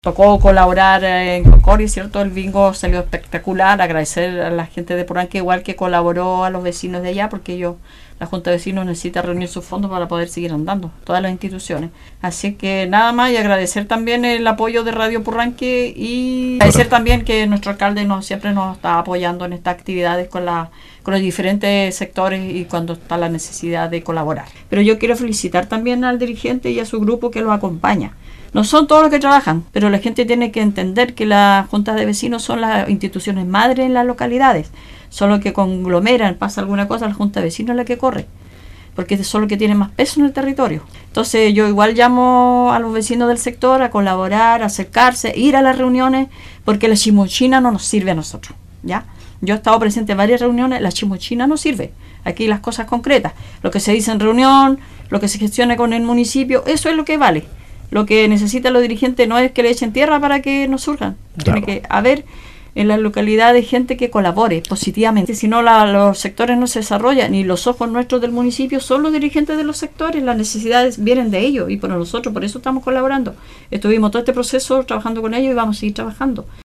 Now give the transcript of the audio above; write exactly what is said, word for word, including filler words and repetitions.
Tocó colaborar en Concordia, ¿cierto? El bingo salió espectacular. Agradecer a la gente de Puranque, igual que colaboró a los vecinos de allá, porque ellos, la Junta de Vecinos necesita reunir sus fondos para poder seguir andando, todas las instituciones. Así que nada más, y agradecer también el apoyo de Radio Puranque y agradecer también que nuestro alcalde nos, siempre nos está apoyando en estas actividades con, la, con los diferentes sectores y cuando está la necesidad de colaborar. Pero yo quiero felicitar también al dirigente y a su grupo que los acompaña. No son todos los que trabajan, pero la gente tiene que entender que las juntas de vecinos son las instituciones madres en las localidades. Son los que conglomeran, pasa alguna cosa, la junta de vecinos es la que corre, porque son los que tienen más peso en el territorio. Entonces yo igual llamo a los vecinos del sector a colaborar, a acercarse, ir a las reuniones, porque la chimuchina no nos sirve a nosotros, ¿ya? Yo he estado presente en varias reuniones, la chimuchina no sirve. Aquí las cosas concretas, lo que se dice en reunión, lo que se gestiona con el municipio, eso es lo que vale. Lo que necesitan los dirigentes no es que le echen tierra para que nos surjan. Claro. Tiene que haber en las localidades gente que colabore positivamente. Si no, la, los sectores no se desarrollan y los ojos nuestros del municipio son los dirigentes de los sectores. Las necesidades vienen de ellos y por nosotros, por eso estamos colaborando. Estuvimos todo este proceso trabajando con ellos y vamos a seguir trabajando.